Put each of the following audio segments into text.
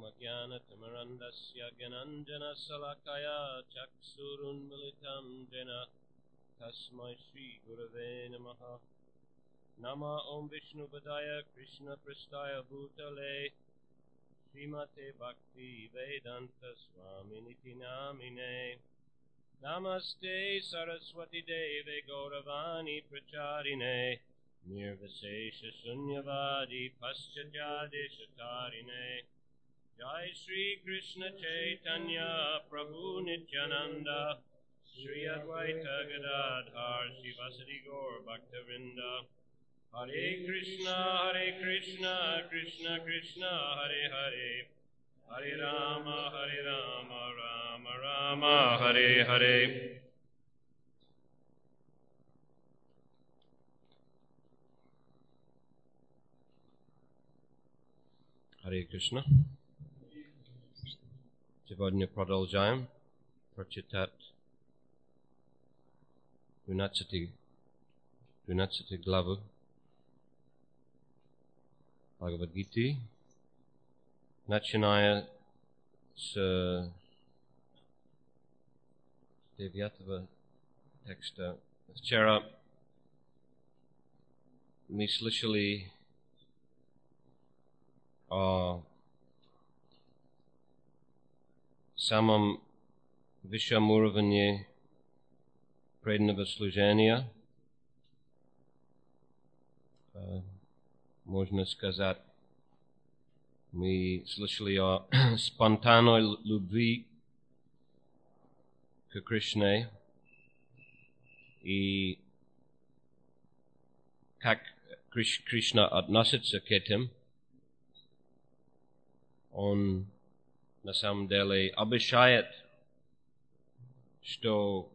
ज्ञानतिमिरन्दस्य ज्ञानाञ्जनशलाकया चक्षुरुन्मिलितं येन तस्मै श्रीगुरवे नमः। नमः ॐ विष्णुपदाय कृष्णपृष्ठाय भूतले श्रीमते भक्तिवेदान्त स्वामिनिति नामिने। नमस्ते सरस्वती देवे गौरवाणी प्रचारिणे निर्विशेष शून्यवादी पश्चादेशतारिणे। जय श्री कृष्ण चैतन्य प्रभु नित्यानंद श्री अद्वैत गदाधर शिवासादि गौर भक्तवृंद। हरे कृष्णा कृष्ण कृष्ण हरे हरे, हरे राम राम राम हरे Hare. Hare Krishna. Сегодня продолжаем прочитать 12 главу Бхагавад-гиты, начиная с 9 текста. Вчера мы слышали о самом высшем уровне преданного служения, можно сказать, мы слышали о спонтанной любви к Кришне и как Кришна относится к этим. Он на самом деле обещает, что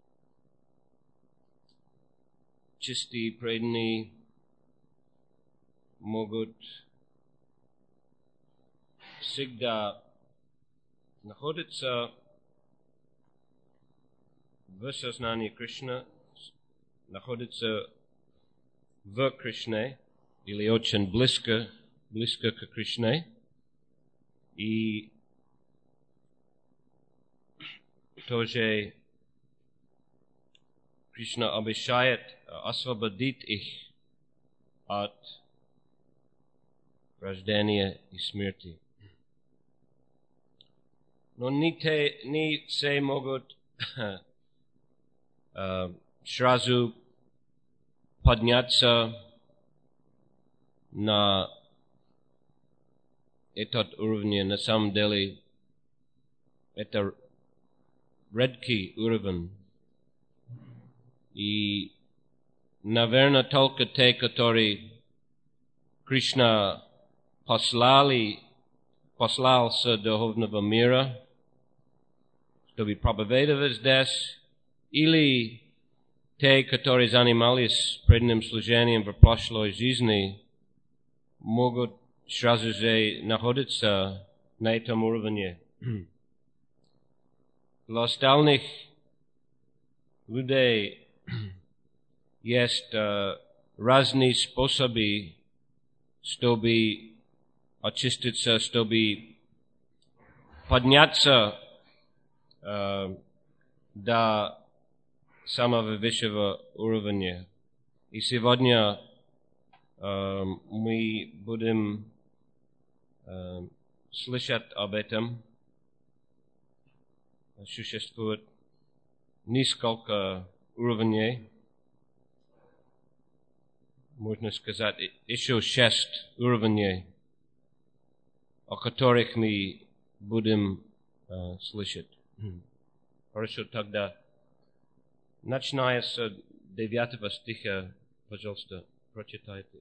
чистые преданные могут всегда находиться в сознании Кришны, находиться в Кришне или очень близко к Кришне. И тоже Кришна обещает освободить их от рождения и смерти. Но не все могут сразу подняться на этот уровень. На самом деле это редкий уровень. И, наверное, только те, которые Кришна послал с духовного мира, чтобы проповедовать здесь, или те, которые занимались преданным служением в прошлой жизни, могут сразу же находиться на этом уровне. Для остальных людей есть разные способы, чтобы очиститься, чтобы подняться до самого высшего уровня. И сегодня мы будем слышать об этом. Существует несколько уровней, можно сказать, еще 6 уровней, о которых мы будем слышать. Хорошо, тогда, начиная с 9 стиха, пожалуйста, прочитайте.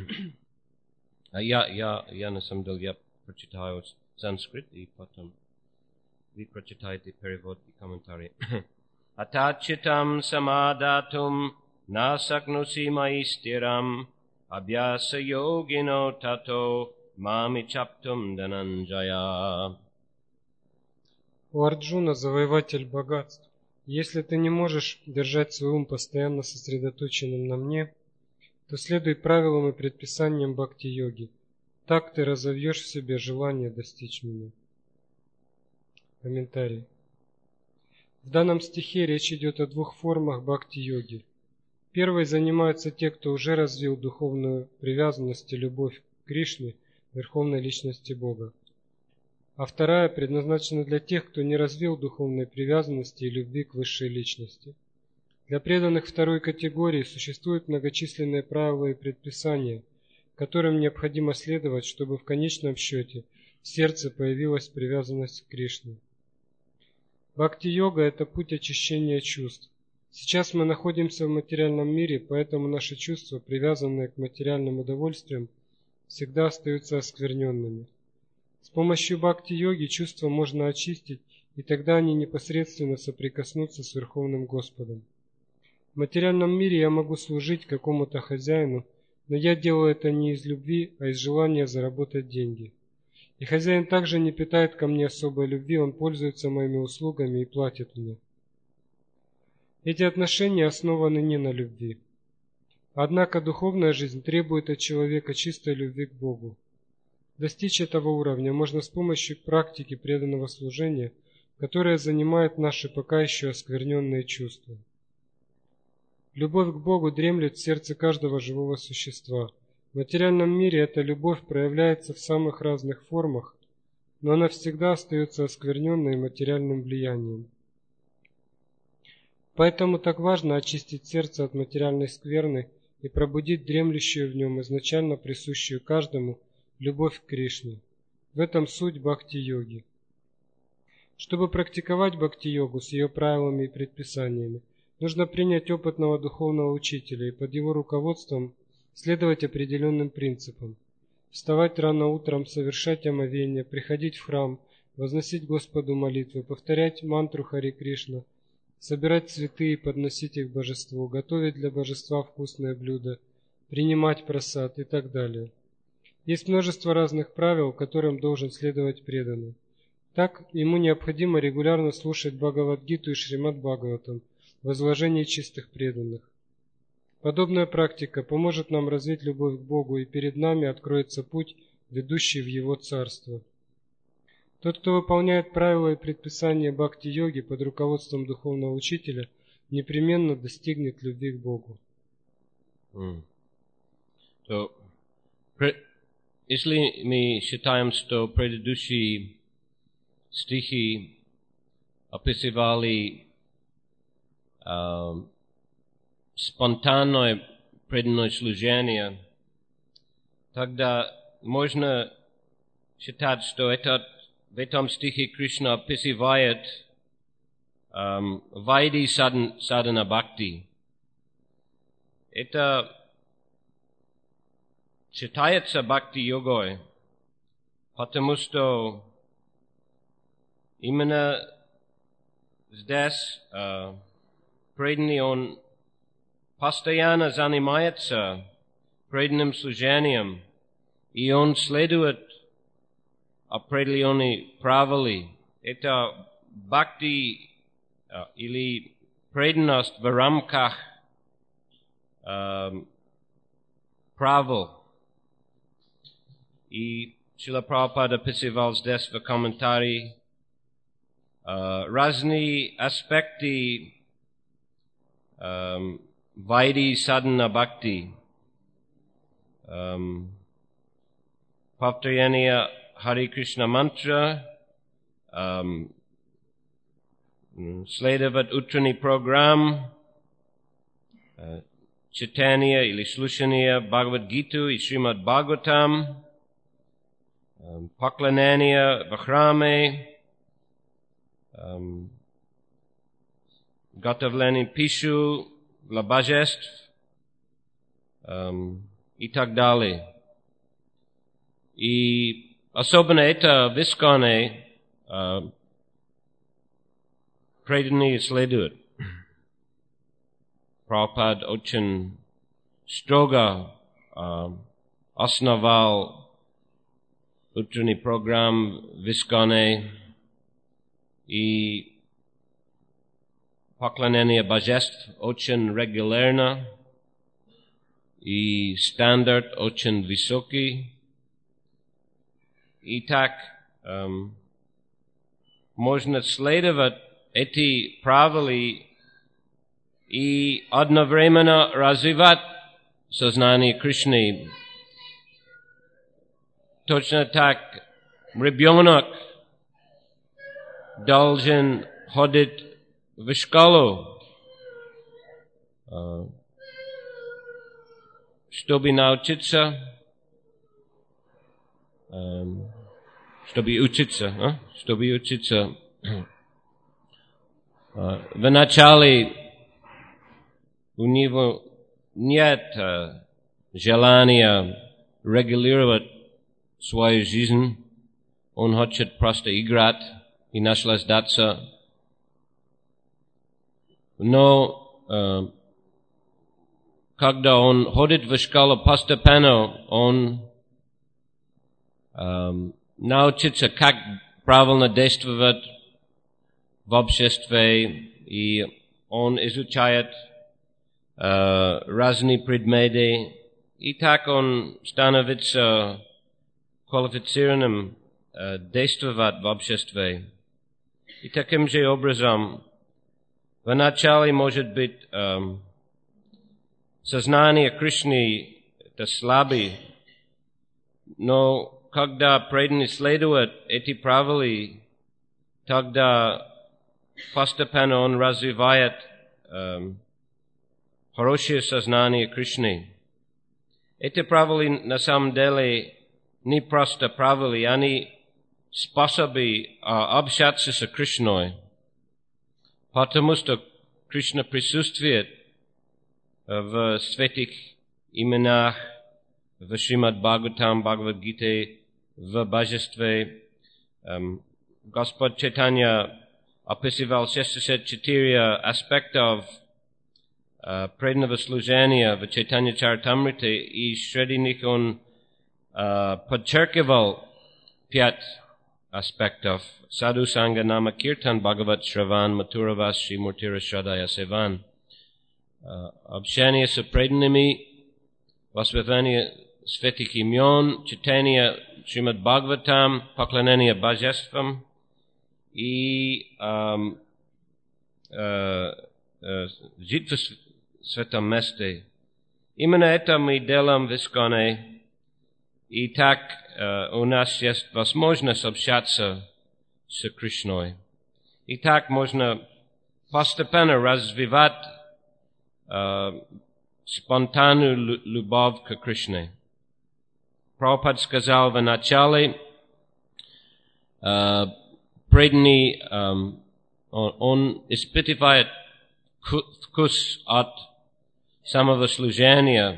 Я на самом деле, я прочитаю санскрит, и потом вы прочитаете перевод и комментарий. Атачитам самадатум насакнуси маистирам абьяса йогино тато мами чаптум дананджая. О Арджуна, завоеватель богатств, если ты не можешь держать свой ум постоянно сосредоточенным на мне, то следуй правилам и предписаниям бхакти-йоги. Так ты разовьешь в себе желание достичь меня. Комментарий. В данном стихе речь идет о двух формах бхакти-йоги. Первой занимаются те, кто уже развил духовную привязанность и любовь к Кришне, Верховной Личности Бога. А вторая предназначена для тех, кто не развил духовной привязанности и любви к Высшей Личности. Для преданных второй категории существуют многочисленные правила и предписания, которым необходимо следовать, чтобы в конечном счете в сердце появилась привязанность к Кришне. Бхакти-йога – это путь очищения чувств. Сейчас мы находимся в материальном мире, поэтому наши чувства, привязанные к материальным удовольствиям, всегда остаются оскверненными. С помощью бхакти-йоги чувства можно очистить, и тогда они непосредственно соприкоснутся с Верховным Господом. В материальном мире я могу служить какому-то хозяину, но я делаю это не из любви, а из желания заработать деньги. И хозяин также не питает ко мне особой любви, он пользуется моими услугами и платит мне. Эти отношения основаны не на любви. Однако духовная жизнь требует от человека чистой любви к Богу. Достичь этого уровня можно с помощью практики преданного служения, которая занимает наши пока еще оскверненные чувства. Любовь к Богу дремлет в сердце каждого живого существа. В материальном мире эта любовь проявляется в самых разных формах, но она всегда остается оскверненной материальным влиянием. Поэтому так важно очистить сердце от материальной скверны и пробудить дремлющую в нем, изначально присущую каждому, любовь к Кришне. В этом суть бхакти-йоги. Чтобы практиковать бхакти-йогу с ее правилами и предписаниями, нужно принять опытного духовного учителя и под его руководством следовать определенным принципам. Вставать рано утром, совершать омовение, приходить в храм, возносить Господу молитвы, повторять мантру Хари Кришна, собирать цветы и подносить их божеству, готовить для божества вкусное блюдо, принимать прасад и так далее. Есть множество разных правил, которым должен следовать преданный. Так, ему необходимо регулярно слушать Бхагавад-гиту и Шримад Бхагаватам в изложении чистых преданных. Подобная практика поможет нам развить любовь к Богу, и перед нами откроется путь, ведущий в Его Царство. Тот, кто выполняет правила и предписания бхакти-йоги под руководством духовного учителя, непременно достигнет любви к Богу. Если мы считаем, что предыдущие стихи описывали спонтанное преданное служение, тогда можно считать, что в этом стихе Кришна описывает вайди садхана бхакти. Это считается бхакти-йогой, потому что именно здесь преданный он постоянно занимается преданным служением, и он следует определенные правила. Это бхакти или преданность в рамках правил. И Шрила Прабхупада описывал здесь в комментарии разные аспекты вайди садхана бхакти. Повторение Хари Кришна мантра, следовать утренний программ, читание или слушание Бхагавад-гиту и Шримад Бхагаватам, поклонение в храме, готовление пищи для божеств и так далее. И особенно это в Исконе преданные следуют. Прабхупад очень строго основал утренний программ в Исконе, и поклонение божеств очень регулярно, и стандарт очень высокий. Итак, можно следовать эти правила и одновременно развивать сознание Кришны. Точно так ребенок должен ходить в школу, чтобы научиться, чтобы учиться. Вначале у него нет желания регулировать свою жизнь. Он хочет просто играть и наслаждаться. Но когда он ходит в школу, постепенно он научится, как правильно действовать в обществе, и он изучает разные предметы, и так он становится квалифицированным действовать в обществе. И таким же образом, вначале, может быть, сознание Кришны это слабое, но когда преданный следует эти правила, тогда постепенно он развивает хорошее сознание Кришны. Эти правила на самом деле не просто правила, они способы общаться с Кришной, потому что Кришна присутствует в святых именах, в Шримад Бхагаватам, Бхагавад-гите, в божестве. Господь Чайтанья описывал 64 аспектов преданного служения в Чайтанья Чаритамрите, и среди них он подчеркивал 5 аспектов: Саду Санга Нама Киртан, Бхагават Шраван, Матуравас, Шримуртира Шрадая Севан. Общение с преданными, воспевание святых имен, чтение Шримад Бхагаватам, поклонение божествам и жить в святом месте. Именно это мы делаем в Исконе, и так у нас есть возможность общаться с Кришной. И так можно постепенно развивать спонтанную любовь к Кришне. Прабхупада сказал в начале, преданный, он испытывает вкус от самого служения,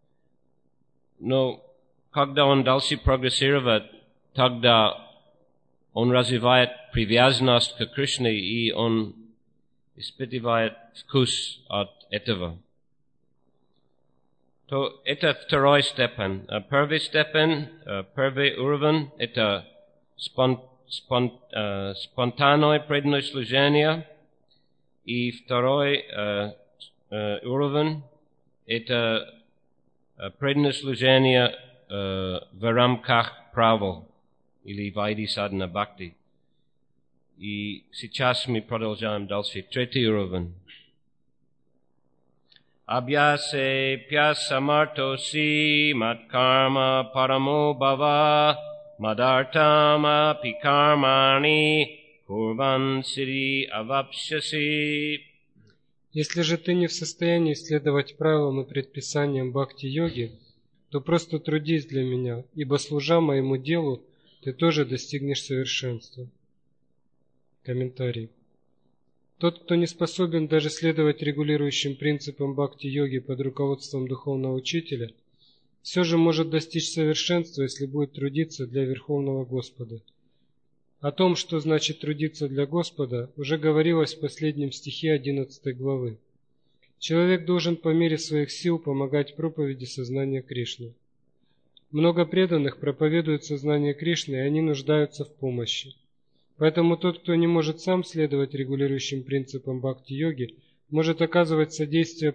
но когда он дальше прогрессирует, тогда он развивает привязанность к Кришне, и он испытывает вкус от этого. То это второй степень. Первый степень, первый уровень, это спонтанное преданное служение. И второй уровень, это преданное служение в рамках правил или вайди садхана бхакти. И сейчас мы продолжаем дальше. Третий уровень. Абьясе пьясамартоси маткарма парамо бхава мадартама пикармани курван сири авапшаси. Если же ты не в состоянии следовать правилам и предписаниям бхакти-йоги, то просто трудись для меня, ибо, служа моему делу, ты тоже достигнешь совершенства. Комментарий. Тот, кто не способен даже следовать регулирующим принципам бхакти-йоги под руководством духовного учителя, все же может достичь совершенства, если будет трудиться для Верховного Господа. О том, что значит трудиться для Господа, уже говорилось в последнем стихе 11 главы. Человек должен по мере своих сил помогать проповеди сознания Кришны. Много преданных проповедуют сознание Кришны, и они нуждаются в помощи. Поэтому тот, кто не может сам следовать регулирующим принципам бхакти-йоги, может оказывать содействие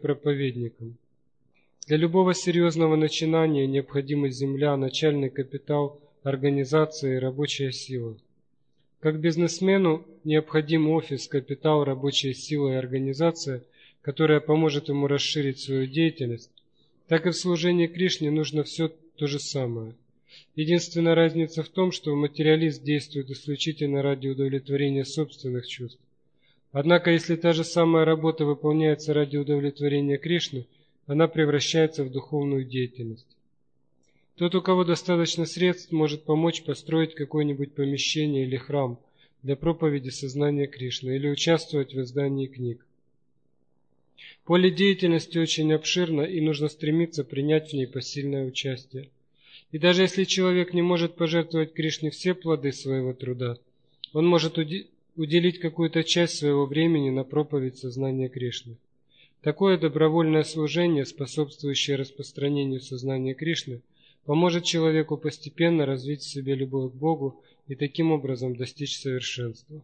проповедникам. Для любого серьезного начинания необходимы земля, начальный капитал, организация и рабочая сила. Как бизнесмену необходим офис, капитал, рабочая сила и организация, которая поможет ему расширить свою деятельность, так и в служении Кришне нужно все то же самое. Единственная разница в том, что материалист действует исключительно ради удовлетворения собственных чувств. Однако, если та же самая работа выполняется ради удовлетворения Кришны, она превращается в духовную деятельность. Тот, у кого достаточно средств, может помочь построить какое-нибудь помещение или храм для проповеди сознания Кришны или участвовать в издании книг. Поле деятельности очень обширно, и нужно стремиться принять в ней посильное участие. И даже если человек не может пожертвовать Кришне все плоды своего труда, он может уделить какую-то часть своего времени на проповедь сознания Кришны. Такое добровольное служение, способствующее распространению сознания Кришны, поможет человеку постепенно развить в себе любовь к Богу и таким образом достичь совершенства.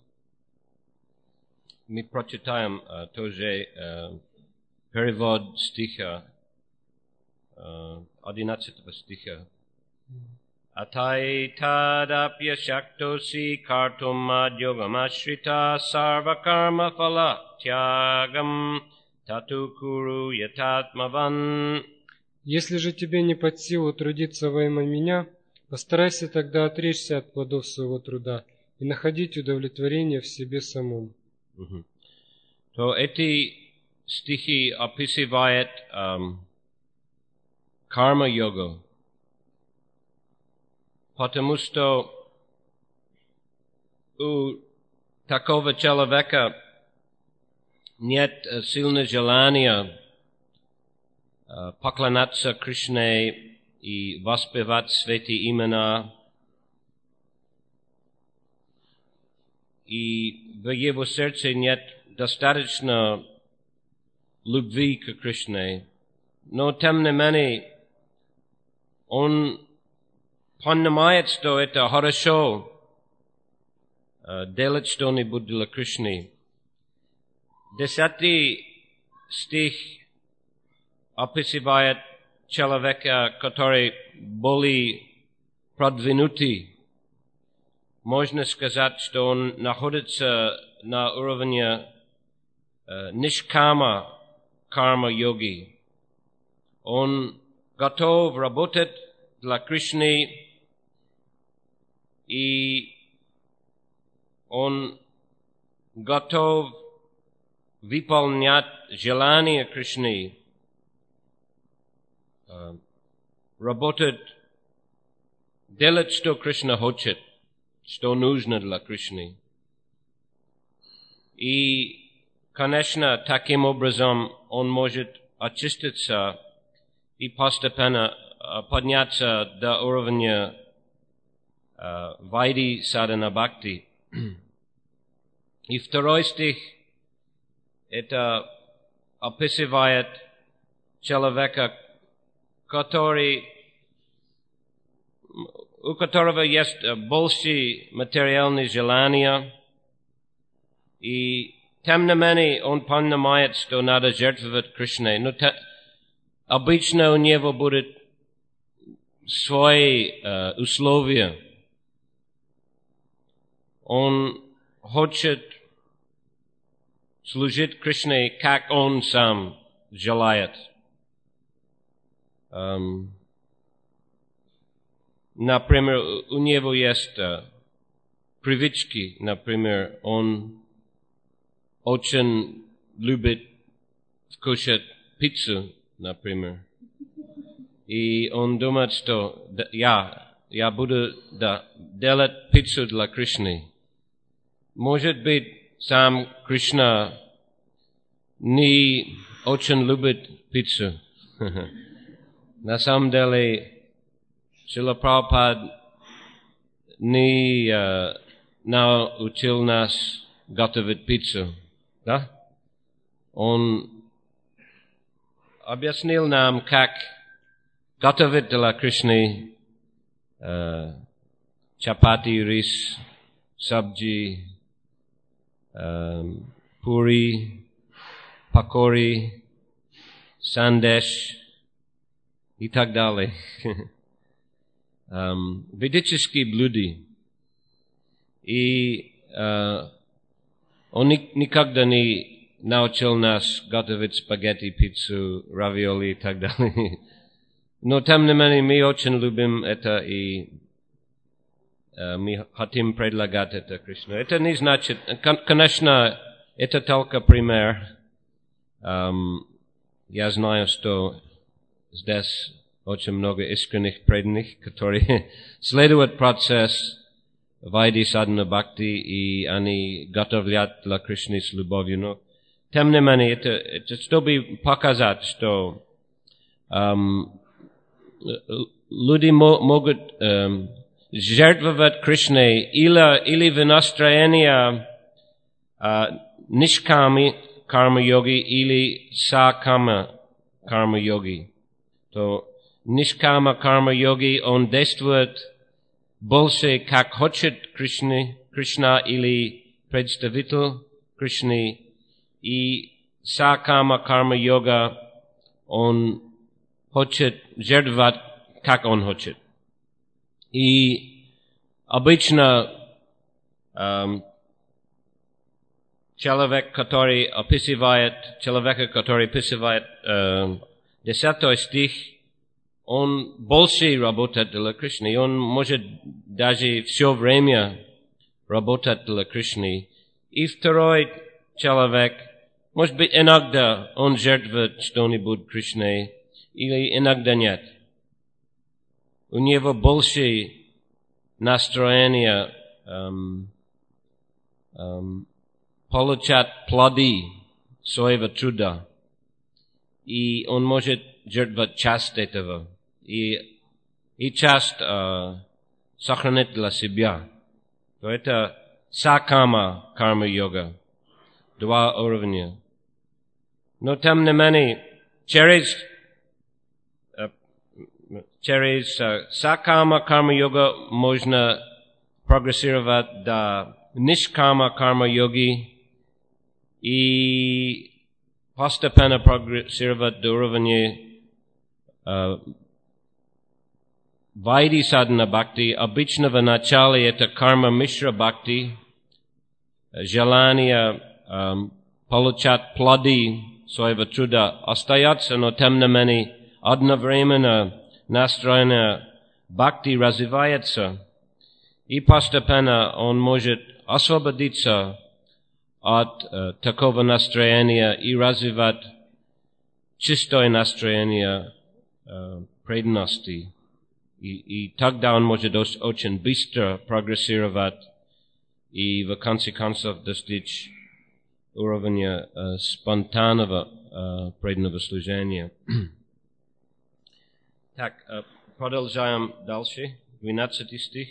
Мы прочитаем тоже перевод стиха, 11 стиха. Atai tadapya shaktosi kartum adhyogam ashrita sarva karma phala tyagam tatu kuru yatatmavan. Если же тебе не под силу трудиться во имя меня, постарайся тогда отречься от плодов своего труда и находить удовлетворение в себе самом. То эти стихи описывают карма-йогу, потому что у такого человека нет сильного желания поклоняться Кришне и воспевать святые имена, и в его сердце нет достаточно любви к Кришне. Но тем не менее, он понимает, что это хорошо делать что-нибудь для Кришны. 10 стих описывает человека, который более продвинутый. Можно сказать, что он находится на уровне нишкама карма-йоги. Он готов работать для Кришны, и он готов выполнять желания Кришны, работать, делать, что Кришна хочет, что нужно для Кришны. И, конечно, таким образом он может очиститься и постепенно подняться до уровня Вайди Садхана Бхакти. И 2 стих это описывает человека, у которого есть большие материальные желания, и тем не менее он понимает, что надо жертвовать Кришне. Но обычно у него будут свои условия. Он хочет служить Кришне, как он сам желает. Например, у него есть привычки, например, он очень любит кушать пиццу, например. И он думает, что я буду делать пиццу для Кришны. Может быть, сам Кришна не очень любит пиццу. На самом деле, Шрила Прабхупада не научил нас готовить пиццу. Да? Он объяснил нам, как готовить для Кришны чапати, рис, сабджи, пури, пакори, сандеш и так далее. ведические блюда. И он никогда не научил нас готовить спагетти, пиццу, равиоли и так далее. Но тем не менее мы очень любим это и мы хотим предлагать это Кришну. Это не значит, конечно, это только пример. Я знаю, что здесь очень много искренних преданных, которые следуют процесс Вайди Садхана Бхакти, и они готовят для Кришны с любовью. Но тем не менее, это чтобы показать, что люди могут жертвовать Кришне или в настроении нишками карма-йоги или сакама карма-йоги. То нишкама карма-йоги, он действует больше как хочет Кришна или представитель Кришны, и сакама карма-йога, он хочет жертвовать, как он хочет. И обычно человек, который описывает 10 стих, он больше работает для Кришны, он может даже все время работать для Кришны. И второй человек, может быть, иногда он жертвует что-нибудь Кришне, или иногда нет. У него больше настроения получать плоды своего труда. И он может жертвовать часть этого. И часть сохранить для себя. То это сакама карма-йога. 2 уровня. Но тем не менее, через сакама карма-йога можно прогрессировать до нишкама карма-йоги и постепенно прогрессировать до уровня Вайди Садхана Бхакти. Обычно в начале это карма мишра бхакти, желание получать плоды своего труда остается, но тем не менее одновременно настроение бхакти развивается, и постепенно он может освободиться от такого настроения и развивать чистое настроение преданности. И тогда он может очень быстро прогрессировать и в конце концов достичь уровня спонтанного преданного служения. Так, продолжаем дальше. 12 стих.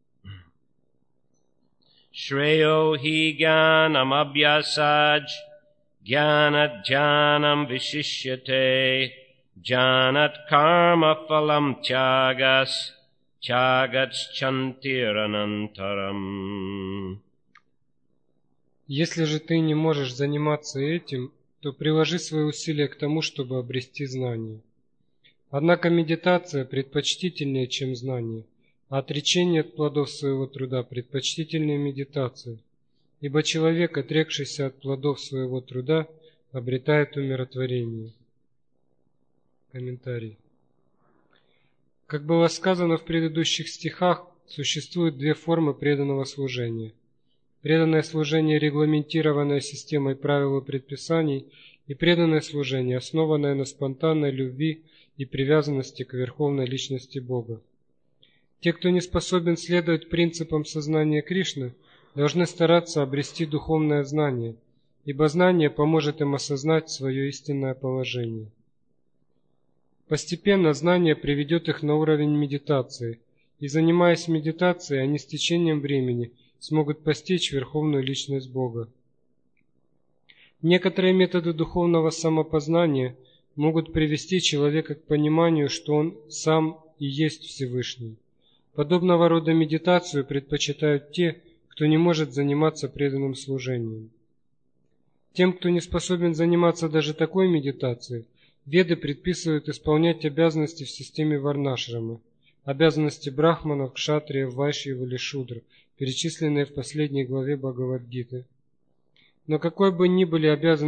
Shreyo hi gyanam abhyasaj gyanat janam vishishyate janat karma phalam tyagas tyagats chantiranantaram. Если же ты не можешь заниматься этим, то приложи свои усилия к тому, чтобы обрести знание. Однако медитация предпочтительнее, чем знание, а отречение от плодов своего труда предпочтительнее медитации, ибо человек, отрекшийся от плодов своего труда, обретает умиротворение. Комментарий. Как было сказано в предыдущих стихах, существует 2 формы преданного служения. Преданное служение, регламентированное системой правил и предписаний, и преданное служение, основанное на спонтанной любви и привязанности к верховной личности Бога. Те, кто не способен следовать принципам сознания Кришны, должны стараться обрести духовное знание, ибо знание поможет им осознать свое истинное положение. Постепенно знание приведет их на уровень медитации, и, занимаясь медитацией, они с течением времени смогут постичь верховную личность Бога. Некоторые методы духовного самопознания могут привести человека к пониманию, что он сам и есть Всевышний. Подобного рода медитацию предпочитают те, кто не может заниматься преданным служением. Тем, кто не способен заниматься даже такой медитацией, Веды предписывают исполнять обязанности в системе варнашрамы, обязанности брахманов, кшатриев, вайшьев или шудр, перечисленные в последней главе Бхагавад-гиты. Но каковы бы ни были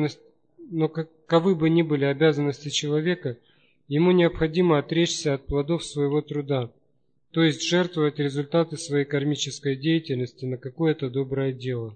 обязанности человека, ему необходимо отречься от плодов своего труда, то есть жертвовать результаты своей кармической деятельности на какое-то доброе дело.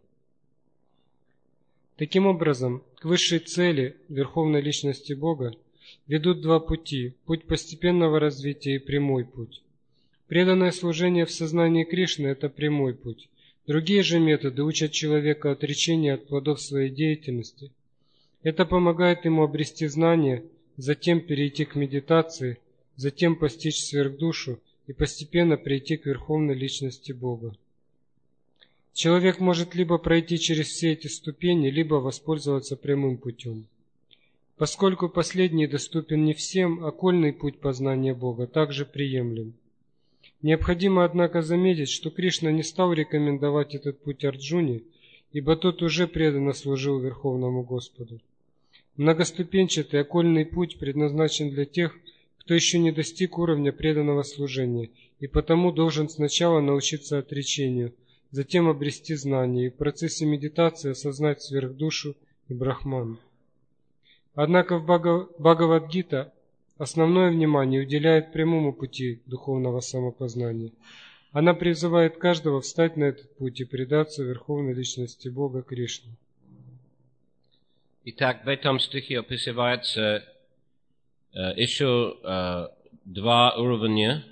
Таким образом, к высшей цели Верховной Личности Бога ведут два пути – путь постепенного развития и прямой путь. Преданное служение в сознании Кришны – это прямой путь. Другие же методы учат человека отречению от плодов своей деятельности. Это помогает ему обрести знания, затем перейти к медитации, затем постичь сверхдушу и постепенно прийти к Верховной Личности Бога. Человек может либо пройти через все эти ступени, либо воспользоваться прямым путем. Поскольку последний доступен не всем, окольный путь познания Бога также приемлем. Необходимо, однако, заметить, что Кришна не стал рекомендовать этот путь Арджуне, ибо тот уже преданно служил Верховному Господу. Многоступенчатый окольный путь предназначен для тех, кто еще не достиг уровня преданного служения, и потому должен сначала научиться отречению, затем обрести знания и в процессе медитации осознать сверхдушу и брахман. Однако в Бхагавад-гита основное внимание уделяет прямому пути духовного самопознания. Она призывает каждого встать на этот путь и предаться Верховной Личности Бога Кришне. Итак, в этом стихе описывается еще два уровня.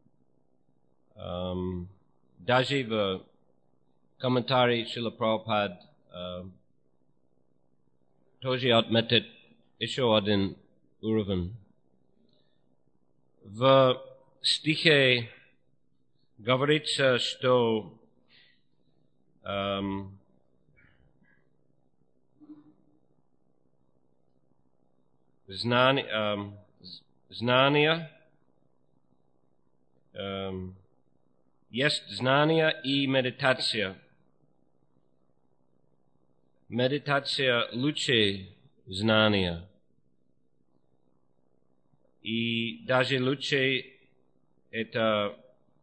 Даже в комментарии Шрила Прабхупад тоже отметит еще один уровень. В стихе говорится, что знания есть знание и медитация. Медитация лучше знания. И даже лучше это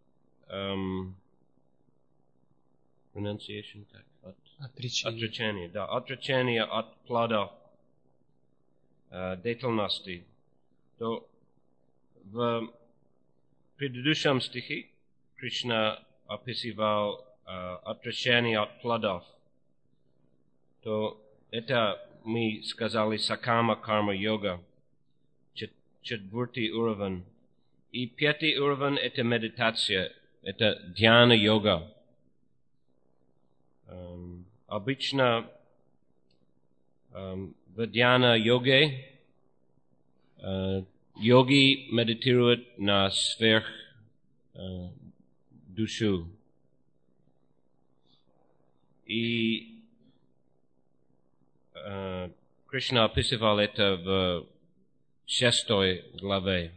pronunciation, отречение, да, отречение от плодов деятельности. То в предыдущем стихе Кришна описывал отречение от плодов. То это мы сказали сакама карма йога, четвертый уровень. И пятый уровень это медитация, это дьяна йога. Обычно в дьяна йоге йоги медитируют на сверх душу. И Кришна описывал это в 6 главе.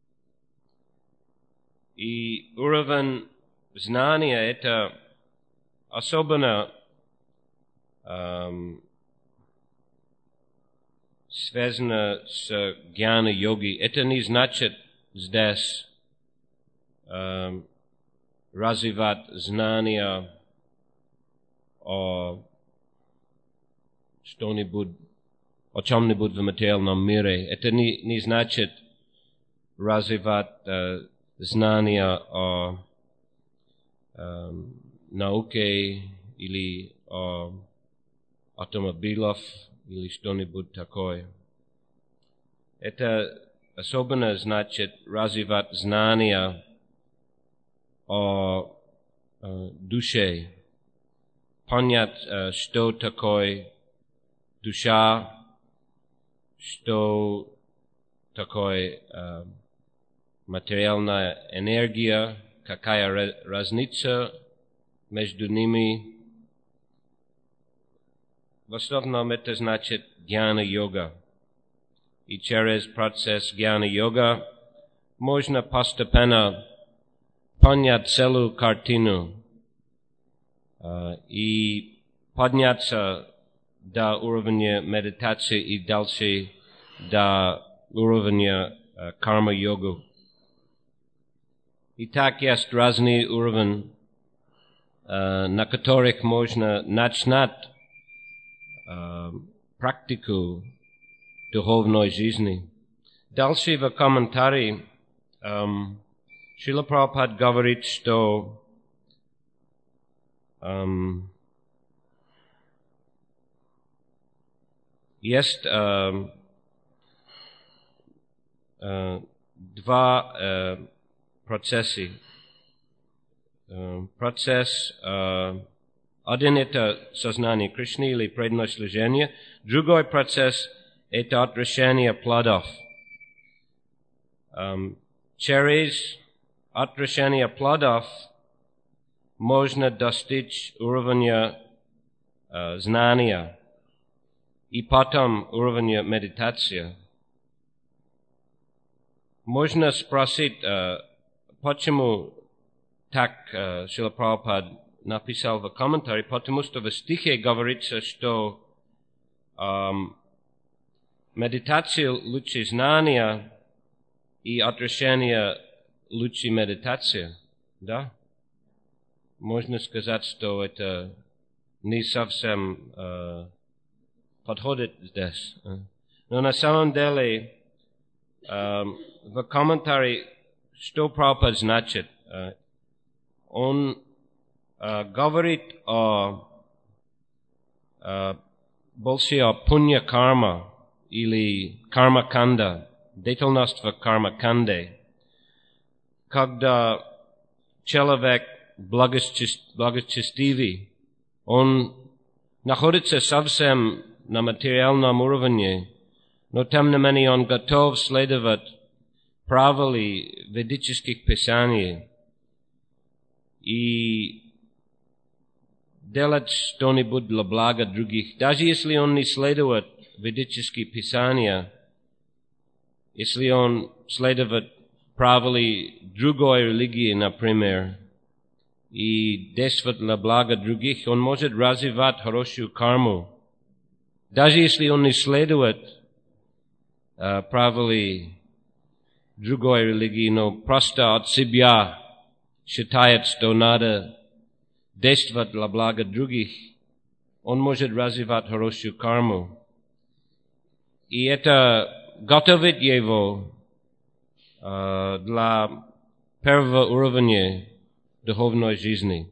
И уровень знания это особенно связано с гьяна-йоги. Это не значит здесь развивать знания о что-нибудь, о чем-нибудь в материальном мире. Это не значит развивать знания о науке или о автомобилях или что-нибудь такое. Это особенно значит развивать знания о душе, понять, что такое душа, что такое материальная энергия, какая разница между ними. В основном это значит гьяна-йога. И через процесс гьяна-йога можно постепенно понять целую картину и подняться до уровня медитации и дальше до уровня карма-йогу. И так есть разные уровни, на которых можно начинать практику духовной жизни. Дальше в комментарии Шрила Прабхупад говорит, что есть два процесса. Процесс один это сознание Кришны или преданное служение, другой процесс это отращение плодов. Через отращение плодов можно достичь уровня знания и потом уровня медитации. Можно спросить, почему так Шрила Прабхупад написал в комментарии, потому что в стихе говорится, что медитация лучше знания и отращение лучше медитация. Да? Можно сказать, что это не совсем подходит здесь. Но на самом деле в комментарии, что Прабхупад значит, он говорит больше о пунья-карма или карма-канда, деятельность в карма-канде. Когда человек благочестивый, он находится совсем на материальном уровне, но тем не менее он готов следовать правилам ведических писаний и делать что-нибудь для блага других. Даже если он не следует ведические писания, если он следует правилам другой религии, например, и действовать для блага других, он может развивать хорошую карму. Даже если он не следует правилам другой религии, но просто от себя считает, что надо действовать для блага других, он может развивать хорошую карму. И это готовит его для первого уровня духовной жизни.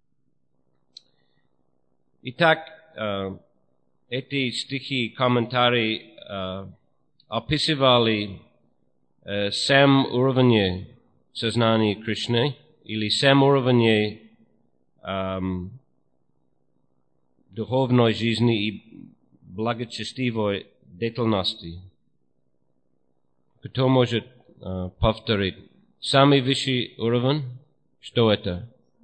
Итак, эти стихи, комментарии описывали 7 уровней сознания Кришны, или 7 уровней духовной жизни и благочестивой деятельности. Кто может повторить? Самый высший уровень, что это?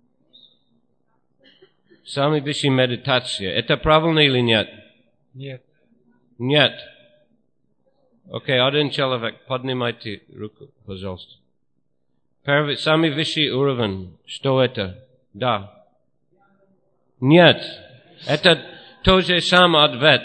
Самый высший медитация. Это правильно или нет? Нет. Нет. Окей, один человек, поднимайте руку, пожалуйста. Первый, самый высший уровень, что это? Да. Нет. Это тот же самый ответ.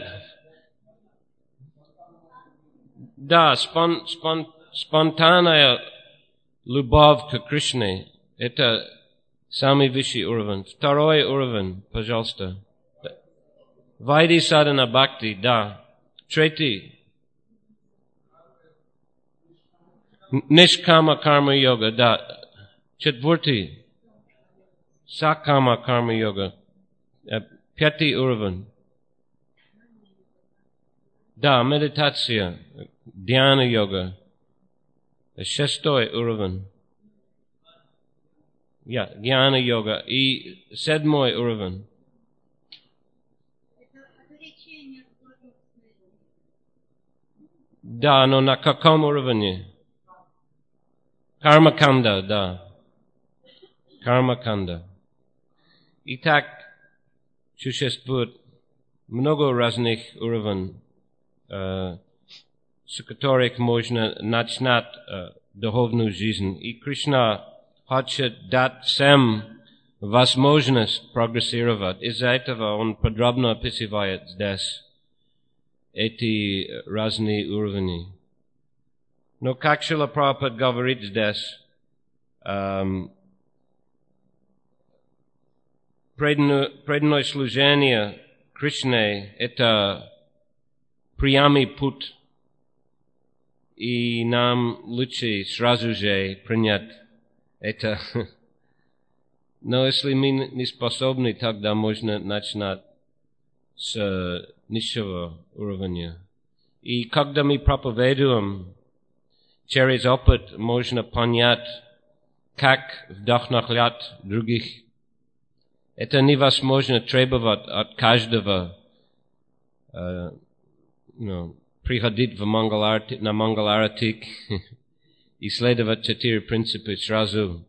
Да, спонтанная любовь к Кришне. Это самый высший уровень. Второй уровень, пожалуйста. Вайди садхана бхакти, да. Третий. Нишкама карма йога, да. Четвертый. Сакама карма йога. Пятый уровень. Да, медитация. Дhyana йога. Шестой уровень. Гьяна йога. И 7-й уровень. Да, но на каком уровне? Карма-канда, да. Карма-канда. Итак, существует много разных уровней, с которых можно начинать духовную жизнь. И Кришна хочет дать всем возможность прогрессировать. Из-за этого он подробно описывает здесь эти разные уровни. Но как Шрила Прабхупад говорит здесь, преданное служение Кришне — это прямый путь, и нам лучше сразу же принять это. Но если мы не способны, тогда можно начинать с низшего уровня. И когда мы проповедуем, через опыт можно понять, как вдохновлять других. Это невозможно требовать от каждого приходить на Мангаларати и следовать 4 принципа сразу.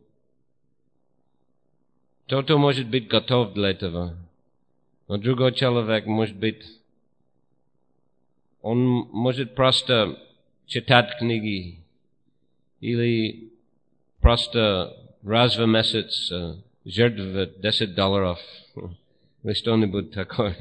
Кто-то может быть готов для этого, но другой человек может быть, он может просто читать книги или просто раз в месяц жертвовать $10 или что-нибудь такое.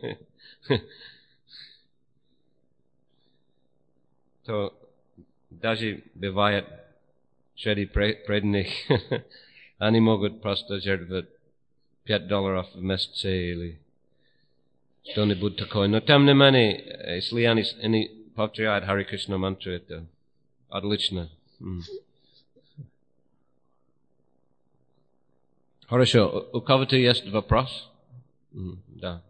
То даже бывает среди преданных, они могут просто жертвовать $5 в месяц или что-нибудь такое. Но тем не менее, если они повторяют Харе Кришна мантру, это отлично. Хорошо, у кого-то есть вопрос? Да.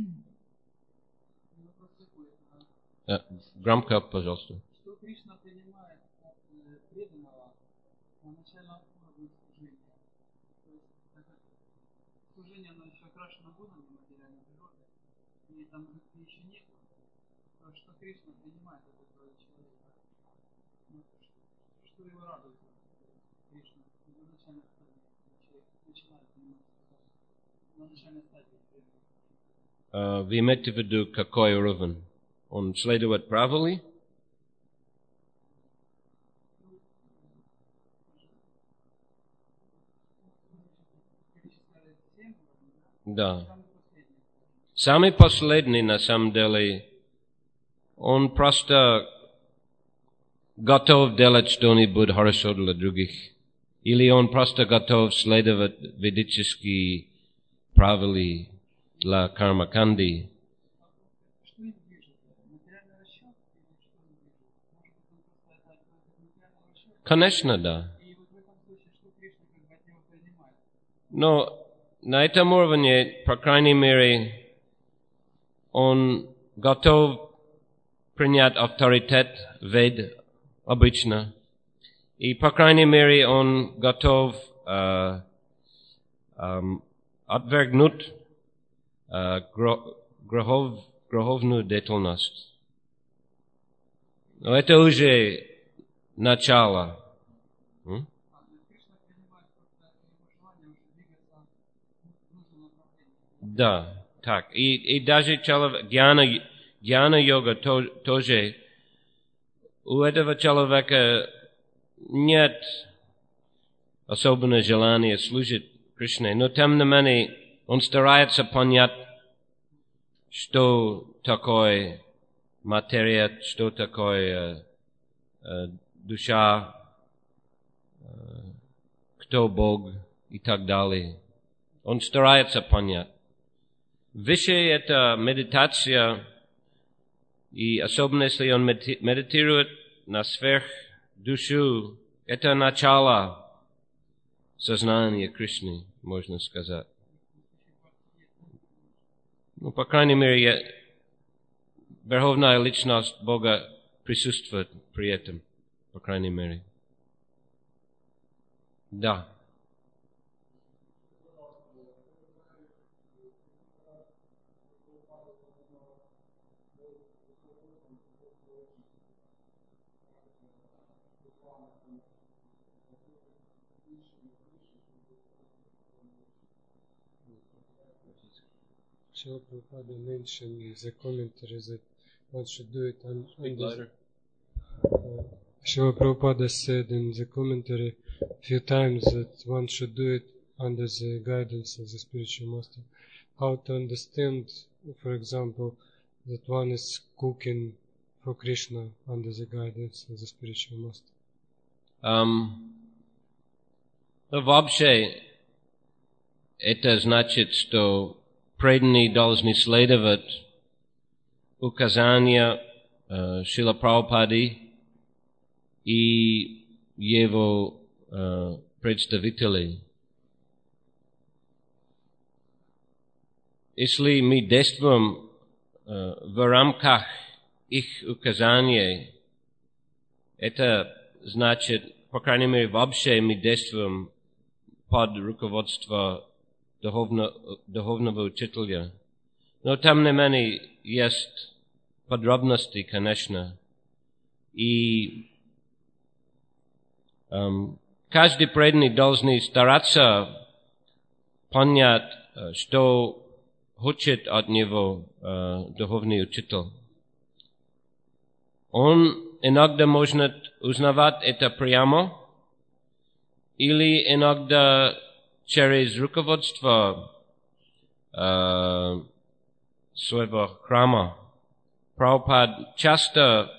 Громко, пожалуйста. Что Кришна принимает от преданного на начальном уровне служения? То есть служение, оно еще окрашено гунами материальной природы, и там любви еще нет. То, что Кришна принимает от этого человека, что его радует Кришна на начальной стадии, человек начинает принимать на начальной стадии. Вы имеете в виду какой уровень? Он следует правиле? Да. Самый последний, на самом деле, он просто готов делать что-нибудь хорошо для других. Или он просто готов следовать ведические правила для карма-канди. Конечно, да. Но на этом уровне, по крайней мере, он готов принять авторитет вед обычно. И, по крайней мере, он готов отвергнуть греховную деятельность. Но это уже начало. Да, так. И даже человек, гьяна-йога тоже, у этого человека нет особенного желания служить Кришне, но тем не менее он старается понять, что такое материя, что такое душа, кто Бог и так далее. Он старается понять. Выше это медитация, и особенно если он медитирует на сверх душу, это начало сознания Кришны, можно сказать. Ну, по крайней мере, верховная личность Бога присутствует при этом, по крайней мере. Да. Srila Prabhupada mentioned in the commentary that one should do it under Srila Prabhupada said in the commentary a few times that one should do it under the guidance of the spiritual master. How to understand, for example, that one is cooking for Krishna under the guidance of the spiritual master? Но вообще, это значит, что преданные должны следовать указания Шрила Прабхупады и его представителей. Если мы действуем в рамках их указаний, это значит, по крайней мере, вообще мы действуем под руководством духовного учителя. Но тем не менее есть подробности, конечно. И каждый преданный должен стараться понять, что хочет от него духовный учитель. Он иногда может узнавать это прямо, или иногда через руководство своего храма. Прабхупад часто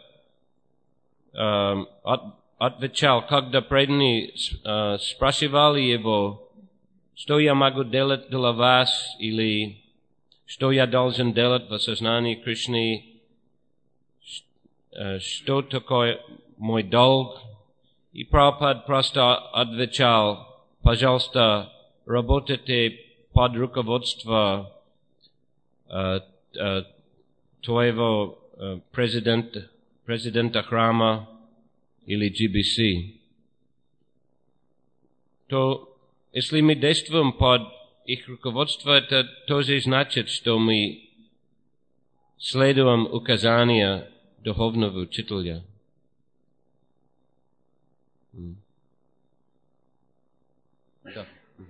отвечал, когда преданные спрашивали его, что я могу делать для вас, или что я должен делать в осознании Кришны, что такое мой долг. И Прабхупад просто отвечал, пожалуйста, работайте под руководством твоего президента храма или GBC. То, если мы действуем под их руководством, это тоже значит, что мы следуем указания духовного учителя. Да.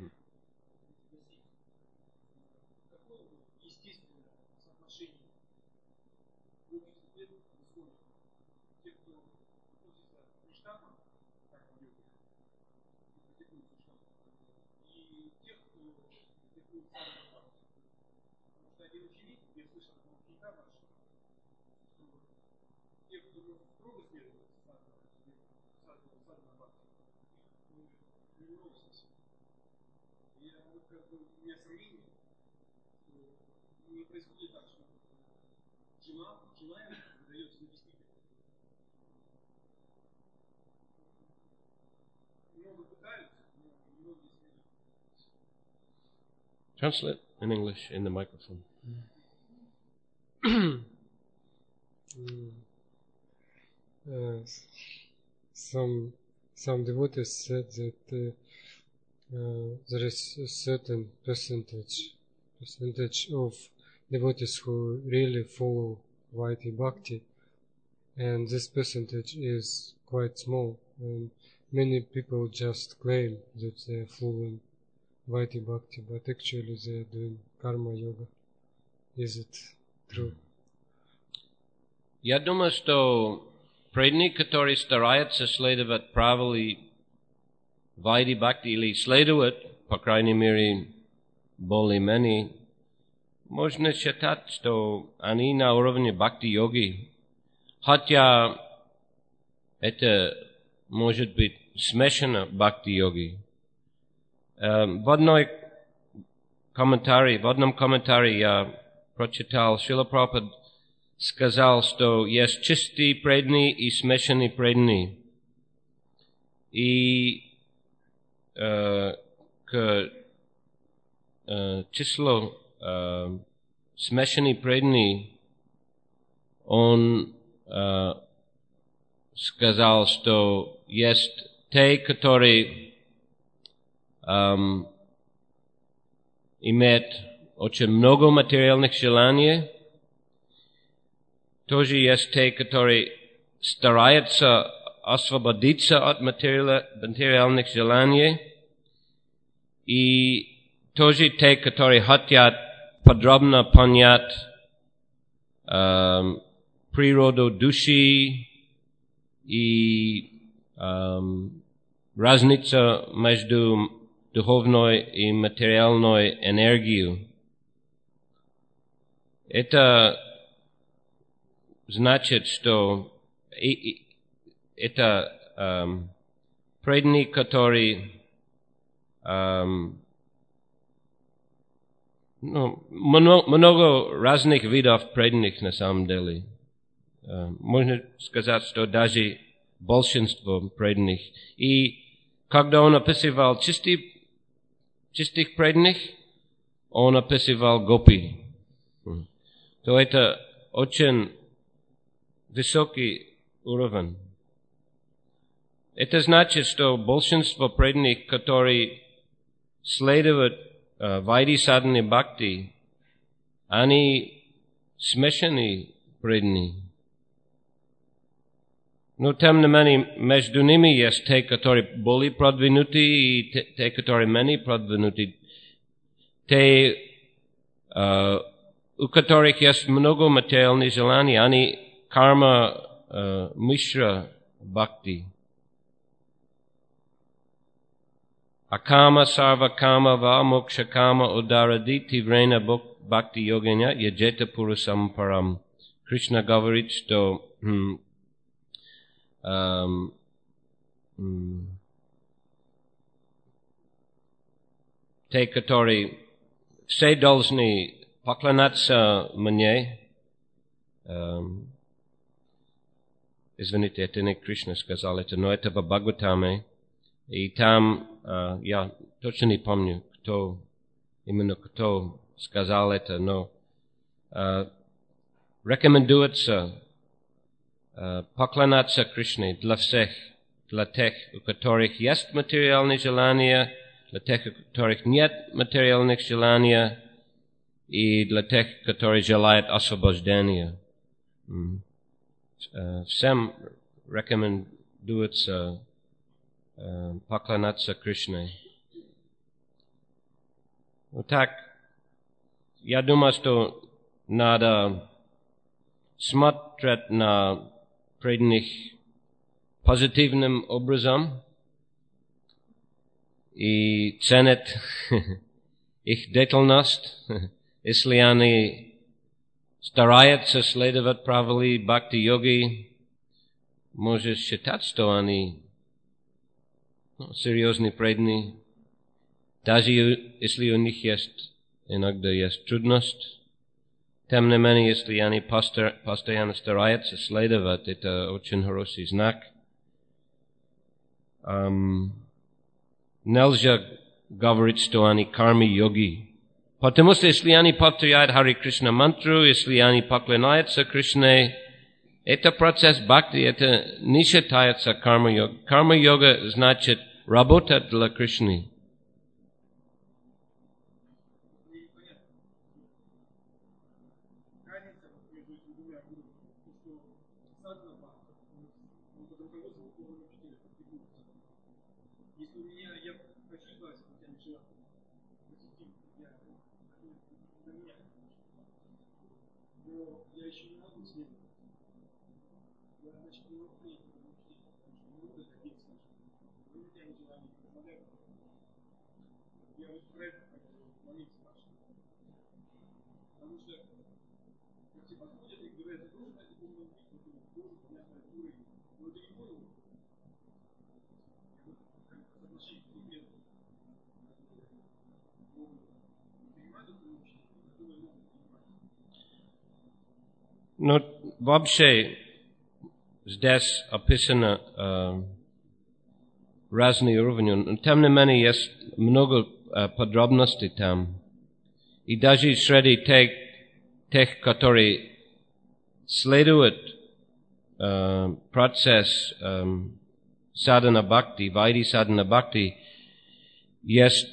Translate in English in the microphone. Some devotees said that there is a certain percentage of devotees who really follow Vaidhi Bhakti, and this percentage is quite small, and many people just claim that they are following Vaidhi Bhakti, but actually they are doing karma yoga. Is it true? Я думаю, что преданные, которые стараются следовать правилам Vaidhi Bhakti или следуют, по крайней мере, более-менее, можно считать, что они на уровне бхакти-йоги, хотя это может быть смешано бхакти-йоги. В одном комментарии я прочитал, Шрила Прабхупада сказал, что есть чистые преданные и смешанные преданные. И к числу смешанные преданные он сказал, что есть те, которые имеют очень много материальных желаний. Тоже есть те, которые стараются освободиться от материальных желаний. И тоже те, которые хотят подробно понять природу души и разницу между духовной и материальной энергией. Это значит, что это преданные, которые много разных видов преданных на самом деле. Можно сказать, что даже большинство преданных. И когда он описывал чистых преданных, он описывал гопи. То это очень высокий уровень. Это значит, что большинство преданных, которые следуют Вайди Садхане Бхакти, они смешанные преданные. Но тем не менее, между ними есть те, которые более продвинуты, и те, которые менее продвинуты. Те, у которых есть много материальных желаний, они карма мишра бхакти. Акама сарва кама ва мокша кама ударади тиврена бхакти йогеня яджета пурусам парам. Кришна говорит, что те, которые все должны поклоняться мне. Извините, это не Кришна сказал это, но это в Бхагаватаме. И там, я точно не помню, кто сказал это, но рекомендуется поклоняться Кришне для всех, для тех, у которых есть материальные желания, для тех, у которых нет материальных желаний, и для тех, которые желают освобождения. Всем рекомендуется поклоняться Кришне. Вот так, я думаю, что надо смотреть на преданных позитивным образом и ценить их деятельность, если они стараются следовать правилам бхакти-йоги, может считать, что они серьезные преданные, даже если у них есть иногда есть трудность. Тем не менее, если они постоянно стараются следовать, это очень хороший знак. Нельзя говорить, что они карми-йоги. Потому что если они повторяют Хари Кришна мантру, если они поклоняются Кришне, это процесс бхакти, это не считается карма-йога. Карма-йога значит работать для Кришны. Но вообще здесь описано разные уровни. Тем не менее, есть много подробностей там. И даже среди тех, которые следуют процесс садхана бхакти, вайди садхана бхакти, есть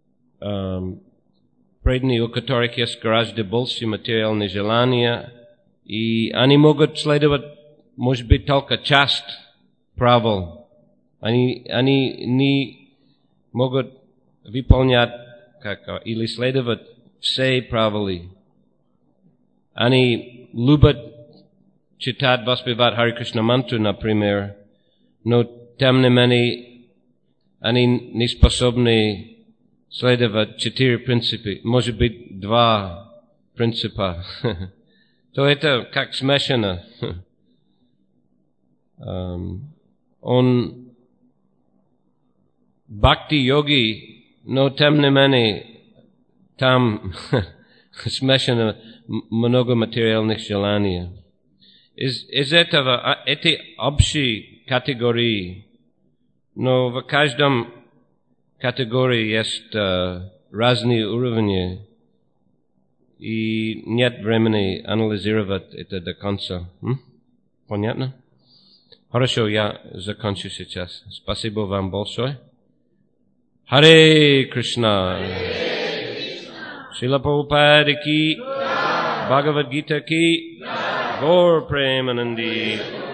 преданные, у которых есть гораздо больше материальные желания, и они могут следовать, может быть, только часть правил. Они не могут выполнять или следовать все правила. Они любят читать, воспевать Хари Кришна мантру, например, но тем не менее они не способны следовать 4 принципа, может быть 2 принципа. То это как смешано. Он бхакти-йоги, Но тем не менее, там смешано много материальных желаний. Из этого, эти общие категории, но в каждом категории есть разные уровни, и нет времени анализировать это до конца. Понятно? Хорошо, я закончу сейчас. Спасибо вам большое. Харе Кришна. Шрила Прабхупада ки, Бхагavad Gita ki, Gaur Premanandi.